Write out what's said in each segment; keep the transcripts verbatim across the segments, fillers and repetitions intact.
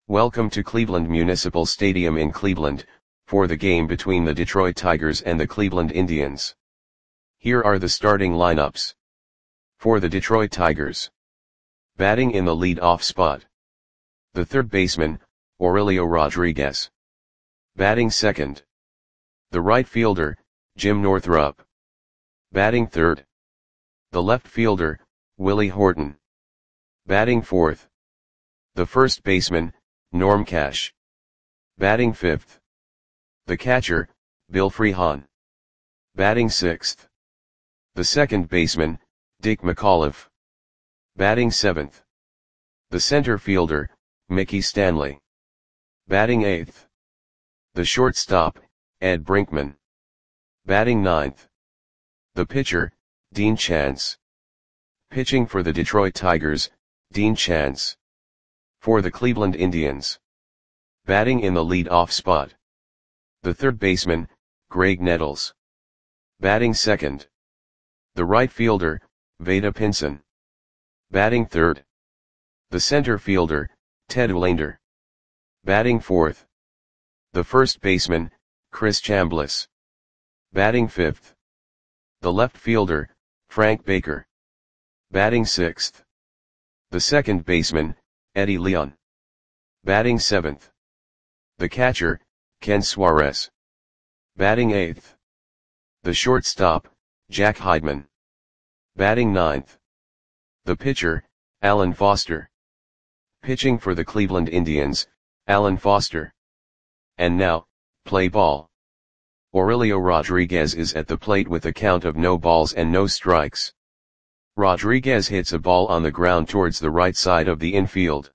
Welcome to Cleveland Municipal Stadium in Cleveland, for the game between the Detroit Tigers and the Cleveland Indians. Here are the starting lineups. For the Detroit Tigers. Batting in the lead-off spot. The third baseman, Aurelio Rodriguez. Batting second. The right fielder, Jim Northrup. Batting third. The left fielder, Willie Horton. Batting fourth. The first baseman, Norm Cash. Batting fifth. The catcher, Bill Freehan. Batting sixth. The second baseman, Dick McAuliffe. Batting seventh. The center fielder, Mickey Stanley. Batting eighth. The shortstop, Ed Brinkman. Batting ninth. The pitcher, Dean Chance. Pitching for the Detroit Tigers, Dean Chance. For the Cleveland Indians. Batting in the lead-off spot. The third baseman, Greg Nettles. Batting second. The right fielder, Vada Pinson. Batting third. The center fielder, Ted Olander. Batting fourth. The first baseman, Chris Chambliss. Batting fifth. The left fielder, Frank Baker. Batting sixth. The second baseman, Eddie Leon. Batting seventh. The catcher, Ken Suarez. Batting eighth. The shortstop, Jack Heidman. Batting ninth. The pitcher, Alan Foster. Pitching for the Cleveland Indians, Alan Foster. And now, play ball. Aurelio Rodriguez is at the plate with a count of no balls and no strikes. Rodriguez hits a ball on the ground towards the right side of the infield.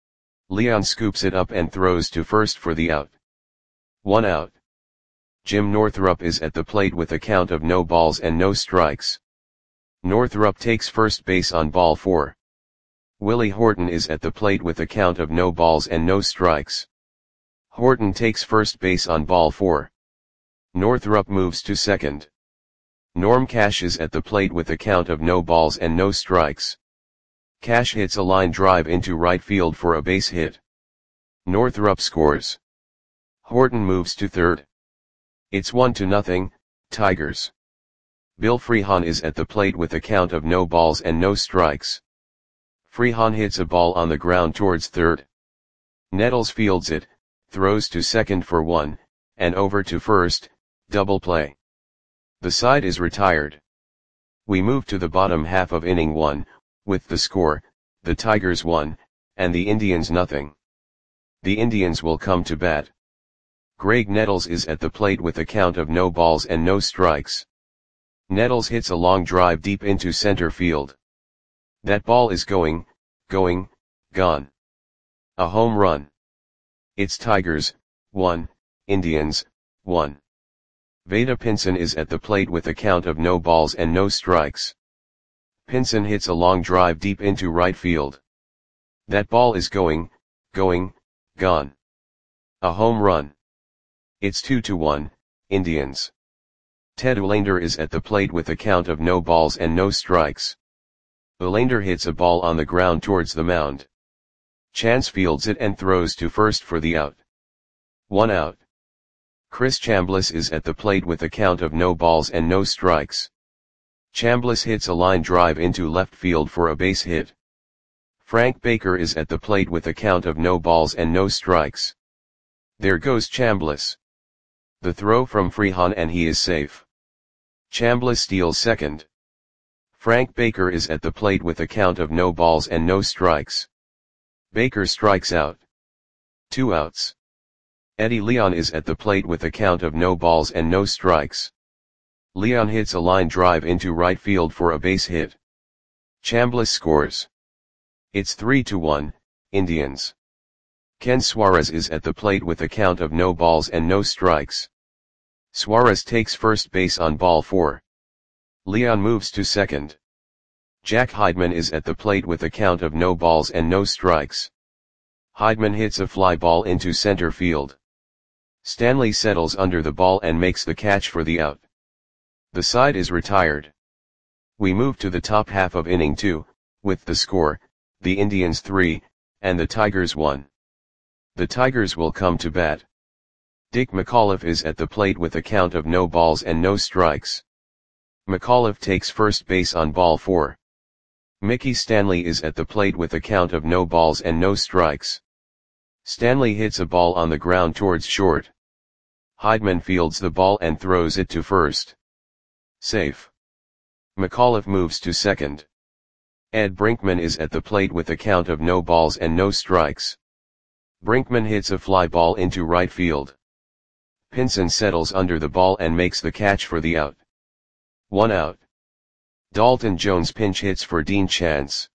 Leon scoops it up and throws to first for the out. One out. Jim Northrup is at the plate with a count of no balls and no strikes. Northrup takes first base on ball four. Willie Horton is at the plate with a count of no balls and no strikes. Horton takes first base on ball four. Northrup moves to second. Norm Cash is at the plate with a count of no balls and no strikes. Cash hits a line drive into right field for a base hit. Northrup scores. Horton moves to third. It's one to nothing, Tigers. Bill Freehan is at the plate with a count of no balls and no strikes. Freehan hits a ball on the ground towards third. Nettles fields it, throws to second for one, and over to first, double play. The side is retired. We move to the bottom half of inning one, with the score, the Tigers one, and the Indians nothing. The Indians will come to bat. Greg Nettles is at the plate with a count of no balls and no strikes. Nettles hits a long drive deep into center field. That ball is going, going, gone. A home run. It's Tigers, one, Indians, one. Vada Pinson is at the plate with a count of no balls and no strikes. Pinson hits a long drive deep into right field. That ball is going, going, gone. A home run. It's two to one, Indians. Ted Olander is at the plate with a count of no balls and no strikes. Olander hits a ball on the ground towards the mound. Chance fields it and throws to first for the out. One out. Chris Chambliss is at the plate with a count of no balls and no strikes. Chambliss hits a line drive into left field for a base hit. Frank Baker is at the plate with a count of no balls and no strikes. There goes Chambliss. The throw from Freehan and he is safe. Chambliss steals second. Frank Baker is at the plate with a count of no balls and no strikes. Baker strikes out. Two outs. Eddie Leon is at the plate with a count of no balls and no strikes. Leon hits a line drive into right field for a base hit. Chambliss scores. It's three to one, Indians. Ken Suarez is at the plate with a count of no balls and no strikes. Suarez takes first base on ball four. Leon moves to second. Jack Heidman is at the plate with a count of no balls and no strikes. Heidman hits a fly ball into center field. Stanley settles under the ball and makes the catch for the out. The side is retired. We move to the top half of inning two, with the score, the Indians three, and the Tigers one. The Tigers will come to bat. Dick McAuliffe is at the plate with a count of no balls and no strikes. McAuliffe takes first base on ball four. Mickey Stanley is at the plate with a count of no balls and no strikes. Stanley hits a ball on the ground towards short. Heidman fields the ball and throws it to first. Safe. McAuliffe moves to second. Ed Brinkman is at the plate with a count of no balls and no strikes. Brinkman hits a fly ball into right field. Pinson settles under the ball and makes the catch for the out. One out. Dalton Jones pinch hits for Dean Chance.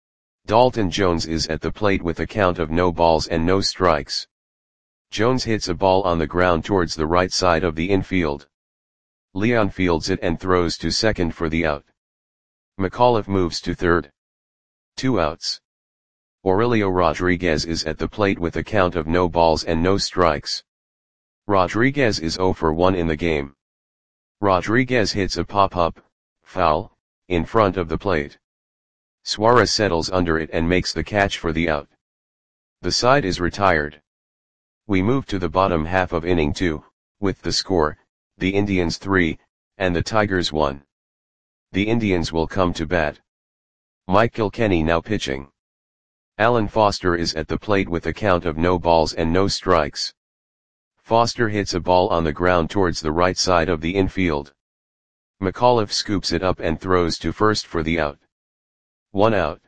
Dalton Jones is at the plate with a count of no balls and no strikes. Jones hits a ball on the ground towards the right side of the infield. Leon fields it and throws to second for the out. McAuliffe moves to third. Two outs. Aurelio Rodriguez is at the plate with a count of no balls and no strikes. Rodriguez is zero for one in the game. Rodriguez hits a pop-up, foul, in front of the plate. Suarez settles under it and makes the catch for the out. The side is retired. We move to the bottom half of inning two, with the score, the Indians three, and the Tigers one. The Indians will come to bat. Mike Kilkenny now pitching. Alan Foster is at the plate with a count of no balls and no strikes. Foster hits a ball on the ground towards the right side of the infield. McAuliffe scoops it up and throws to first for the out. One out.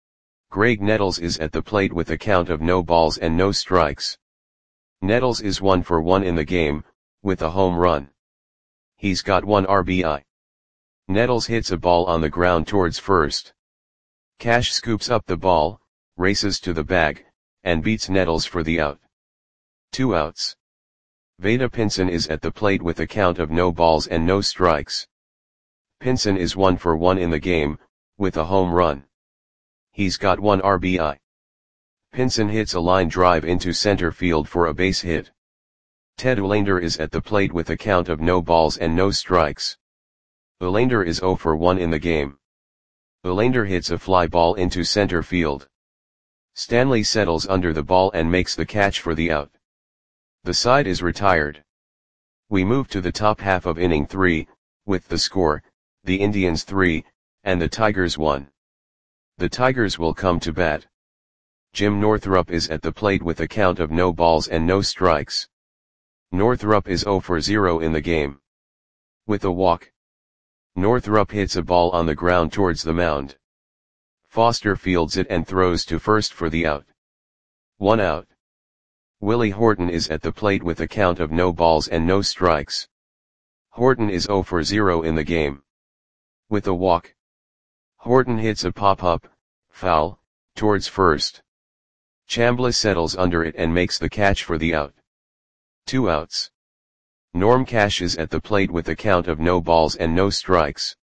Greg Nettles is at the plate with a count of no balls and no strikes. Nettles is one for one in the game, with a home run. He's got one R B I. Nettles hits a ball on the ground towards first. Cash scoops up the ball, races to the bag, and beats Nettles for the out. Two outs. Vada Pinson is at the plate with a count of no balls and no strikes. Pinson is one for one in the game, with a home run. He's got one R B I. Pinson hits a line drive into center field for a base hit. Ted Olander is at the plate with a count of no balls and no strikes. Olander is zero for one in the game. Olander hits a fly ball into center field. Stanley settles under the ball and makes the catch for the out. The side is retired. We move to the top half of inning three, with the score, the Indians three, and the Tigers one. The Tigers will come to bat. Jim Northrup is at the plate with a count of no balls and no strikes. Northrup is zero for zero in the game. With a walk. Northrup hits a ball on the ground towards the mound. Foster fields it and throws to first for the out. One out. Willie Horton is at the plate with a count of no balls and no strikes. Horton is zero for zero in the game. With a walk. Horton hits a pop-up, foul, towards first. Chambliss settles under it and makes the catch for the out. Two outs. Norm Cash is at the plate with a count of no balls and no strikes.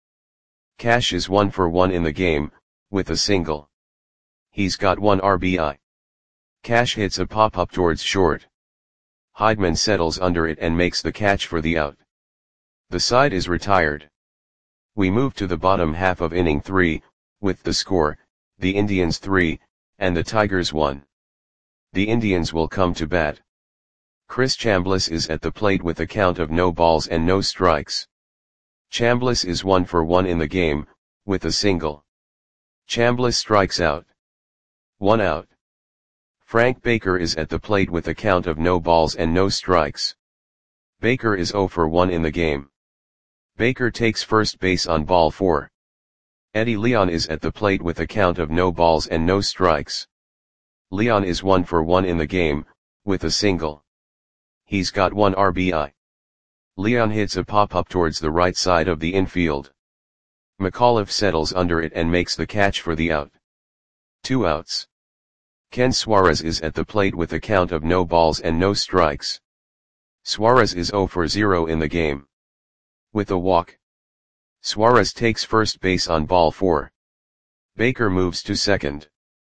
Cash is one for one in the game, with a single. He's got one R B I. Cash hits a pop-up towards short. Heidman settles under it and makes the catch for the out. The side is retired. We move to the bottom half of inning three, with the score, the Indians three, and the Tigers one. The Indians will come to bat. Chris Chambliss is at the plate with a count of no balls and no strikes. Chambliss is one for one in the game, with a single. Chambliss strikes out. One out. Frank Baker is at the plate with a count of no balls and no strikes. Baker is zero for one in the game. Baker takes first base on ball four. Eddie Leon is at the plate with a count of no balls and no strikes. Leon is one for one in the game, with a single. He's got one R B I. Leon hits a pop-up towards the right side of the infield. McAuliffe settles under it and makes the catch for the out. Two outs. Ken Suarez is at the plate with a count of no balls and no strikes. Suarez is zero for zero in the game. With a walk. Suarez takes first base on ball four. Baker moves to second.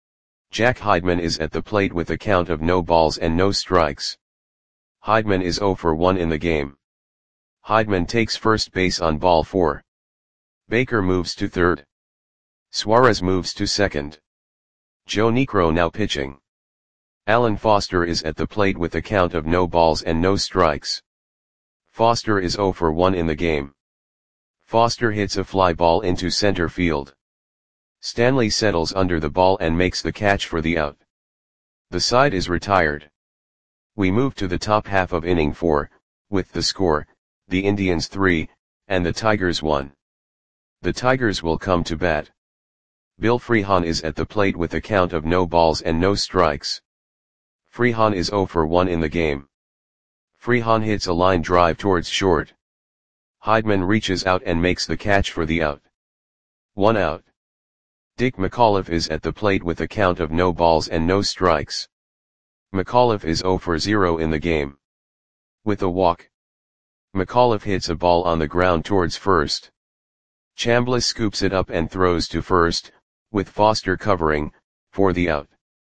Jack Heidman is at the plate with a count of no balls and no strikes. Heidman is zero for one in the game. Heidman takes first base on ball four. Baker moves to third. Suarez moves to second. Joe Niekro now pitching. Alan Foster is at the plate with a count of no balls and no strikes. Foster is zero for one in the game. Foster hits a fly ball into center field. Stanley settles under the ball and makes the catch for the out. The side is retired. We move to the top half of inning four, with the score, the Indians three, and the Tigers one. The Tigers will come to bat. Bill Freehan is at the plate with a count of no balls and no strikes. Freehan is zero for one in the game. Freehan hits a line drive towards short. Heidman reaches out and makes the catch for the out. One out. Dick McAuliffe is at the plate with a count of no balls and no strikes. McAuliffe is zero for zero in the game. With a walk, McAuliffe hits a ball on the ground towards first. Chambliss scoops it up and throws to first, with Foster covering, for the out.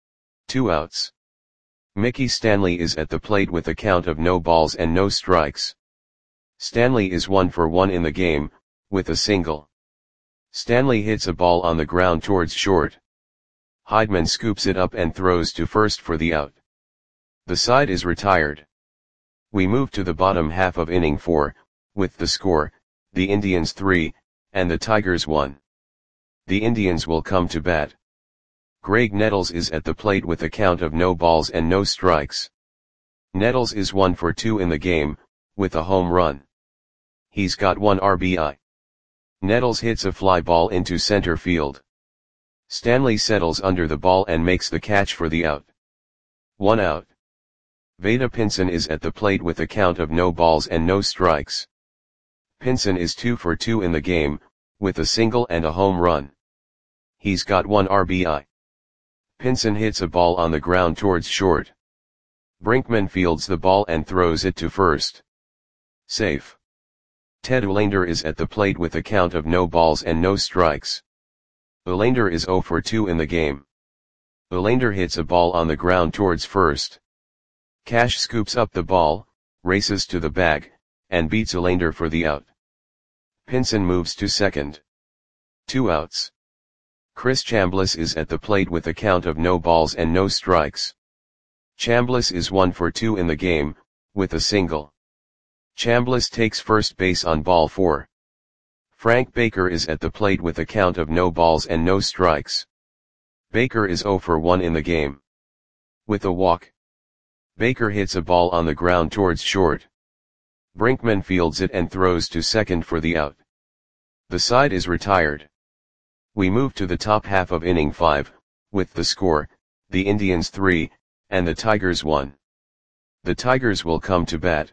Two outs. Mickey Stanley is at the plate with a count of no balls and no strikes. Stanley is one for one in the game, with a single. Stanley hits a ball on the ground towards short. Heidman scoops it up and throws to first for the out. The side is retired. We move to the bottom half of inning four, with the score, the Indians three, and the Tigers one. The Indians will come to bat. Greg Nettles is at the plate with a count of no balls and no strikes. Nettles is one for two in the game, with a home run. He's got one R B I. Nettles hits a fly ball into center field. Stanley settles under the ball and makes the catch for the out. One out. Vada Pinson is at the plate with a count of no balls and no strikes. Pinson is two for two in the game, with a single and a home run. He's got one R B I. Pinson hits a ball on the ground towards short. Brinkman fields the ball and throws it to first. Safe. Ted Olander is at the plate with a count of no balls and no strikes. Olander is zero for two in the game. Olander hits a ball on the ground towards first. Cash scoops up the ball, races to the bag, and beats Olander for the out. Pinson moves to second. Two outs. Chris Chambliss is at the plate with a count of no balls and no strikes. Chambliss is one for two in the game, with a single. Chambliss takes first base on ball four. Frank Baker is at the plate with a count of no balls and no strikes. Baker is zero for one in the game. With a walk, Baker hits a ball on the ground towards short. Brinkman fields it and throws to second for the out. The side is retired. We move to the top half of inning five, with the score, the Indians three, and the Tigers one. The Tigers will come to bat.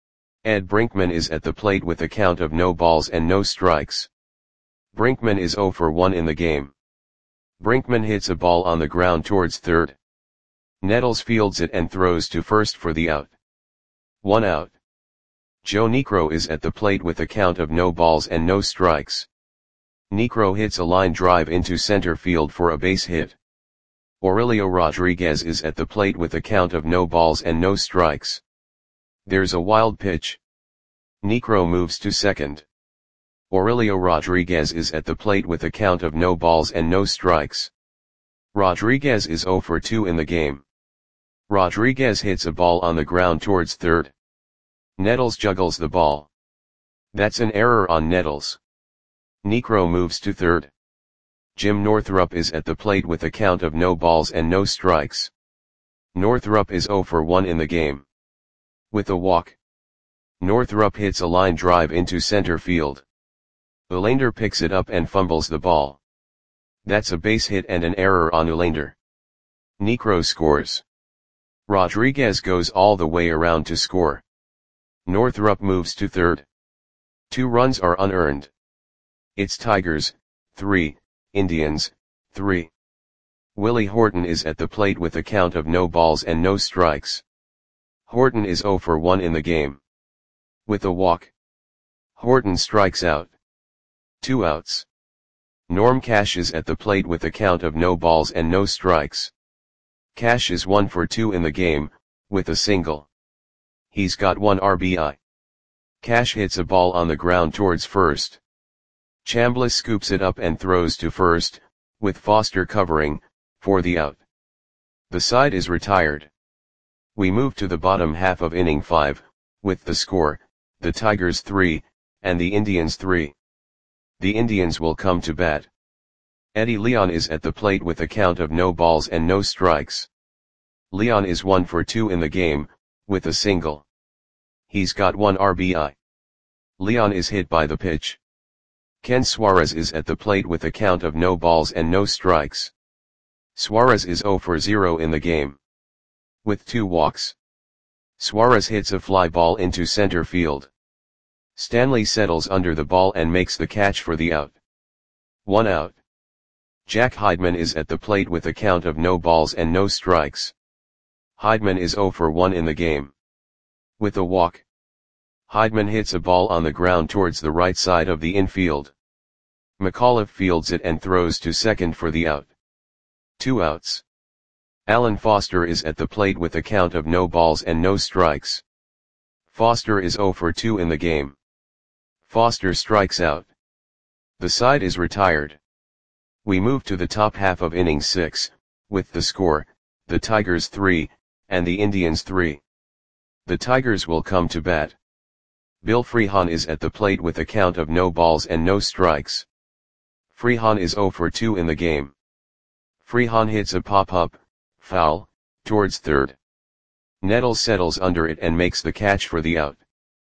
Ed Brinkman is at the plate with a count of no balls and no strikes. Brinkman is zero for one in the game. Brinkman hits a ball on the ground towards third. Nettles fields it and throws to first for the out. One out. Joe Niekro is at the plate with a count of no balls and no strikes. Niekro hits a line drive into center field for a base hit. Aurelio Rodriguez is at the plate with a count of no balls and no strikes. There's a wild pitch. Niekro moves to second. Aurelio Rodriguez is at the plate with a count of no balls and no strikes. Rodriguez is zero for two in the game. Rodriguez hits a ball on the ground towards third. Nettles juggles the ball. That's an error on Nettles. Niekro moves to third. Jim Northrup is at the plate with a count of no balls and no strikes. Northrup is zero for one in the game. With a walk, Northrup hits a line drive into center field. Olander picks it up and fumbles the ball. That's a base hit and an error on Olander. Niekro scores. Rodriguez goes all the way around to score. Northrup moves to third. Two runs are unearned. It's Tigers, three, Indians, three. Willie Horton is at the plate with a count of no balls and no strikes. Horton is zero for one in the game. With a walk, Horton strikes out. Two outs. Norm Cash is at the plate with a count of no balls and no strikes. Cash is one for two in the game, with a single. He's got one R B I. Cash hits a ball on the ground towards first. Chambliss scoops it up and throws to first, with Foster covering, for the out. The side is retired. We move to the bottom half of inning five, with the score, the Tigers three, and the Indians three. The Indians will come to bat. Eddie Leon is at the plate with a count of no balls and no strikes. Leon is one for two in the game, with a single. He's got one R B I. Leon is hit by the pitch. Ken Suarez is at the plate with a count of no balls and no strikes. Suarez is zero for zero in the game, with two walks. Suarez hits a fly ball into center field. Stanley settles under the ball and makes the catch for the out. One out. Jack Heidman is at the plate with a count of no balls and no strikes. Heidman is zero for one in the game, with a walk. Heidman hits a ball on the ground towards the right side of the infield. McAuliffe fields it and throws to second for the out. Two outs. Alan Foster is at the plate with a count of no balls and no strikes. Foster is zero for two in the game. Foster strikes out. The side is retired. We move to the top half of inning six, with the score, the Tigers three, and the Indians three. The Tigers will come to bat. Bill Freehan is at the plate with a count of no balls and no strikes. Freehan is zero for two in the game. Freehan hits a pop-up, foul, towards third. Nettles settles under it and makes the catch for the out.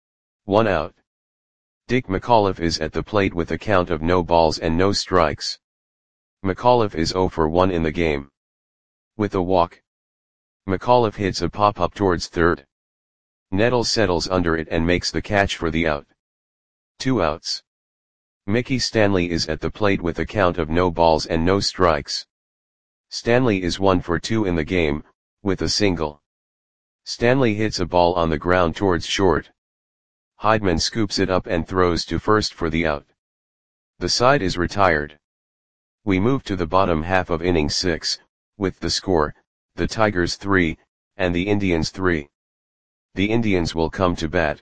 One out. Dick McAuliffe is at the plate with a count of no balls and no strikes. McAuliffe is zero for one in the game, with a walk. McAuliffe hits a pop-up towards third. Nettles settles under it and makes the catch for the out. Two outs. Mickey Stanley is at the plate with a count of no balls and no strikes. Stanley is one for two in the game, with a single. Stanley hits a ball on the ground towards short. Heidman scoops it up and throws to first for the out. The side is retired. We move to the bottom half of inning six, with the score, the Tigers three, and the Indians three. The Indians will come to bat.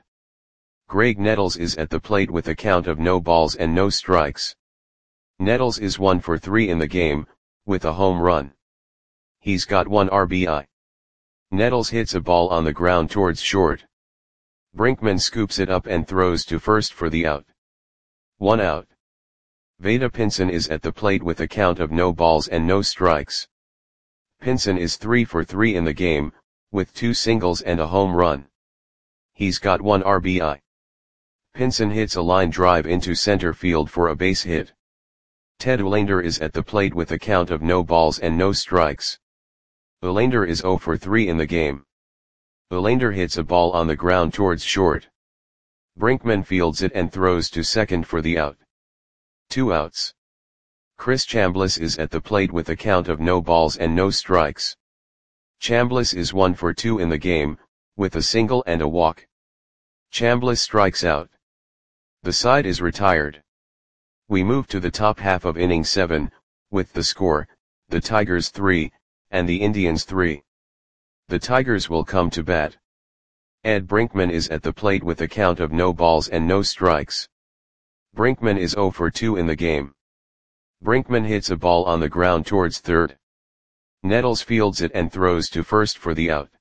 Greg Nettles is at the plate with a count of no balls and no strikes. Nettles is one for three in the game, with a home run. He's got one R B I. Nettles hits a ball on the ground towards short. Brinkman scoops it up and throws to first for the out. One out. Vada Pinson is at the plate with a count of no balls and no strikes. Pinson is three for three in the game, with two singles and a home run. He's got one R B I. Pinson hits a line drive into center field for a base hit. Ted Olander is at the plate with a count of no balls and no strikes. Olander is zero for three in the game. Olander hits a ball on the ground towards short. Brinkman fields it and throws to second for the out. Two outs. Chris Chambliss is at the plate with a count of no balls and no strikes. Chambliss is one for two in the game, with a single and a walk. Chambliss strikes out. The side is retired. We move to the top half of inning seven, with the score, the Tigers three, and the Indians three. The Tigers will come to bat. Ed Brinkman is at the plate with a count of no balls and no strikes. Brinkman is zero for two in the game. Brinkman hits a ball on the ground towards third. Nettles fields it and throws to first for the out.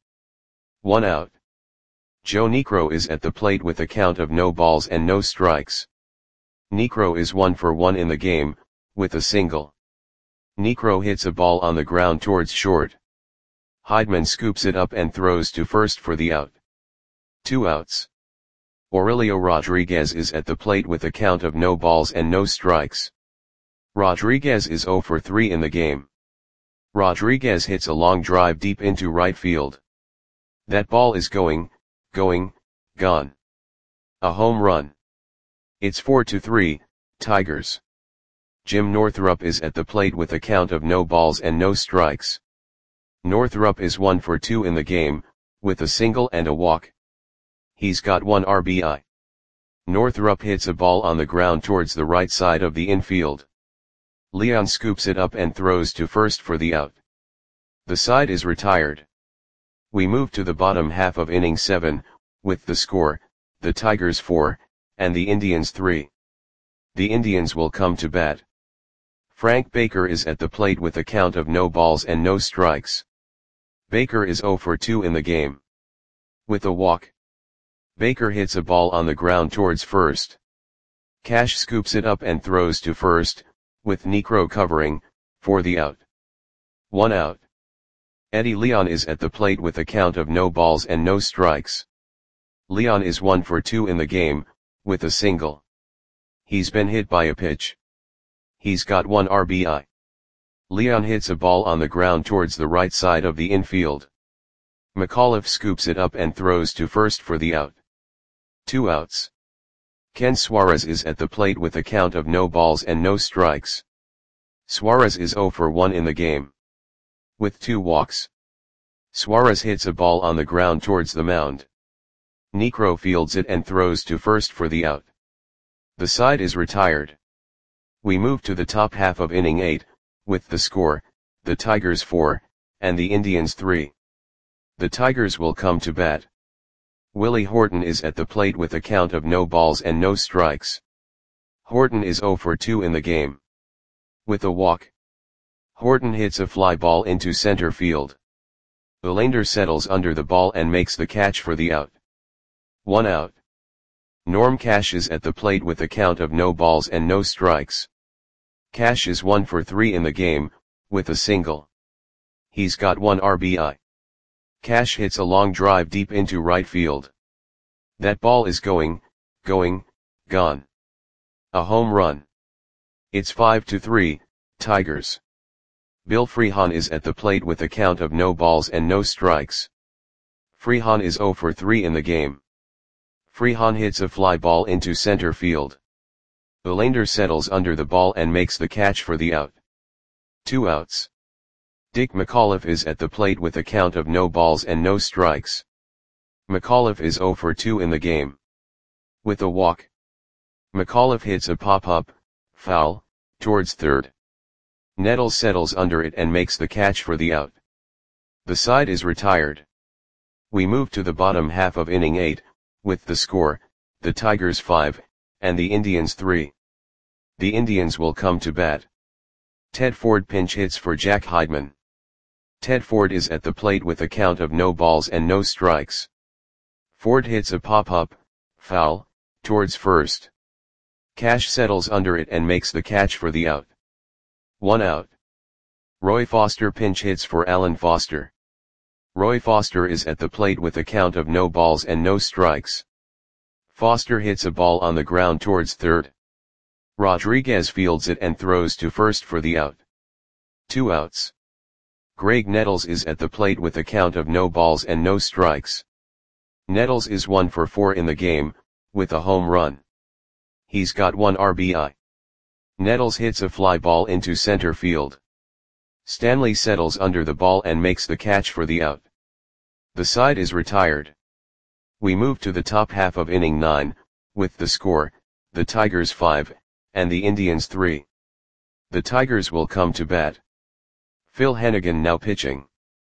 One out. Joe Niekro is at the plate with a count of no balls and no strikes. Niekro is one for one in the game, with a single. Niekro hits a ball on the ground towards short. Heidman scoops it up and throws to first for the out. Two outs. Aurelio Rodriguez is at the plate with a count of no balls and no strikes. Rodriguez is zero for three in the game. Rodriguez hits a long drive deep into right field. That ball is going, going, gone. A home run. It's four to three, Tigers. Jim Northrup is at the plate with a count of no balls and no strikes. Northrup is one for two in the game, with a single and a walk. He's got one R B I. Northrup hits a ball on the ground towards the right side of the infield. Leon scoops it up and throws to first for the out. The side is retired. We move to the bottom half of inning seven, with the score, the Tigers four, and the Indians three. The Indians will come to bat. Frank Baker is at the plate with a count of no balls and no strikes. Baker is zero for two in the game. With a walk, Baker hits a ball on the ground towards first. Cash scoops it up and throws to first, with Niekro covering, for the out. One out. Eddie Leon is at the plate with a count of no balls and no strikes. Leon is one for two in the game, with a single. He's been hit by a pitch. He's got one R B I. Leon hits a ball on the ground towards the right side of the infield. McAuliffe scoops it up and throws to first for the out. Two outs. Ken Suarez is at the plate with a count of no balls and no strikes. Suarez is zero for one in the game. With two walks, Suarez hits a ball on the ground towards the mound. Niekro fields it and throws to first for the out. The side is retired. We move to the top half of inning eight, with the score, the Tigers four, and the Indians three. The Tigers will come to bat. Willie Horton is at the plate with a count of no balls and no strikes. Horton is zero for two in the game. With a walk, Horton hits a fly ball into center field. Belander settles under the ball and makes the catch for the out. One out. Norm Cash is at the plate with a count of no balls and no strikes. Cash is one for three in the game, with a single. He's got one R B I. Cash hits a long drive deep into right field. That ball is going, going, gone. A home run. It's five to three, Tigers. Bill Freehan is at the plate with a count of no balls and no strikes. Freehan is zero for three in the game. Freehan hits a fly ball into center field. Belander settles under the ball and makes the catch for the out. Two outs. Dick McAuliffe is at the plate with a count of no balls and no strikes. McAuliffe is zero for two in the game. With a walk, McAuliffe hits a pop-up, foul, towards third. Nettles settles under it and makes the catch for the out. The side is retired. We move to the bottom half of inning eight, with the score, the Tigers five, and the Indians three. The Indians will come to bat. Ted Ford pinch hits for Jack Heidman. Ted Ford is at the plate with a count of no balls and no strikes. Ford hits a pop-up, foul, towards first. Cash settles under it and makes the catch for the out. One out. Roy Foster pinch hits for Alan Foster. Roy Foster is at the plate with a count of no balls and no strikes. Foster hits a ball on the ground towards third. Rodriguez fields it and throws to first for the out. Two outs. Greg Nettles is at the plate with a count of no balls and no strikes. Nettles is one for four in the game, with a home run. He's got one R B I. Nettles hits a fly ball into center field. Stanley settles under the ball and makes the catch for the out. The side is retired. We move to the top half of inning nine, with the score, the Tigers five, and the Indians three. The Tigers will come to bat. Phil Hennigan now pitching.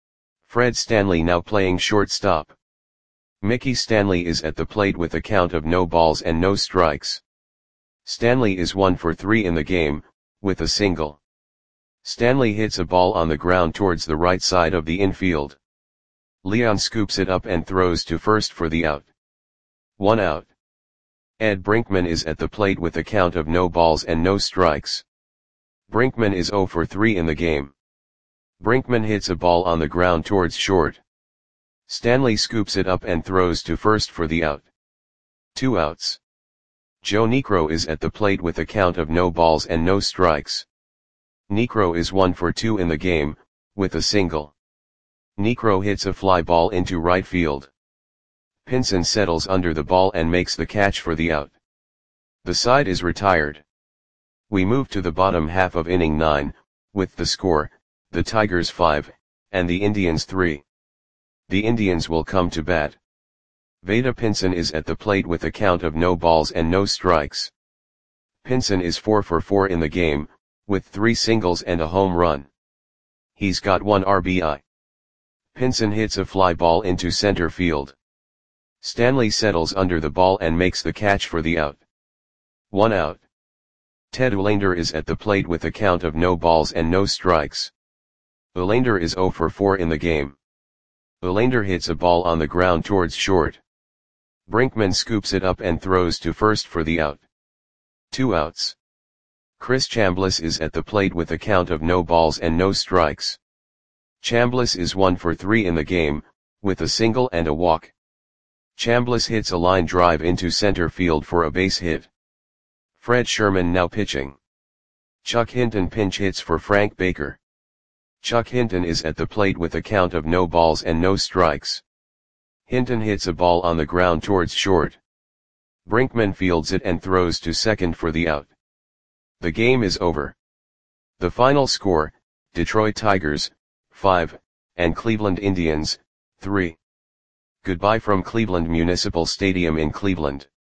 Fred Stanley now playing shortstop. Mickey Stanley is at the plate with a count of no balls and no strikes. Stanley is one for three in the game, with a single. Stanley hits a ball on the ground towards the right side of the infield. Leon scoops it up and throws to first for the out. One out. Ed Brinkman is at the plate with a count of no balls and no strikes. Brinkman is zero for three in the game. Brinkman hits a ball on the ground towards short. Stanley scoops it up and throws to first for the out. Two outs. Joe Niekro is at the plate with a count of no balls and no strikes. Niekro is one for two in the game, with a single. Niekro hits a fly ball into right field. Pinson settles under the ball and makes the catch for the out. The side is retired. We move to the bottom half of inning nine, with the score, the Tigers five, and the Indians three. The Indians will come to bat. Vada Pinson is at the plate with a count of no balls and no strikes. Pinson is four for four in the game, with three singles and a home run. He's got one R B I. Pinson hits a fly ball into center field. Stanley settles under the ball and makes the catch for the out. One out. Ted Belander is at the plate with a count of no balls and no strikes. Belander is zero for four in the game. Olander hits a ball on the ground towards short. Brinkman scoops it up and throws to first for the out. Two outs. Chris Chambliss is at the plate with a count of no balls and no strikes. Chambliss is one for three in the game, with a single and a walk. Chambliss hits a line drive into center field for a base hit. Fred Sherman now pitching. Chuck Hinton pinch hits for Frank Baker. Chuck Hinton is at the plate with a count of no balls and no strikes. Hinton hits a ball on the ground towards short. Brinkman fields it and throws to second for the out. The game is over. The final score, Detroit Tigers, five, and Cleveland Indians, three. Goodbye from Cleveland Municipal Stadium in Cleveland.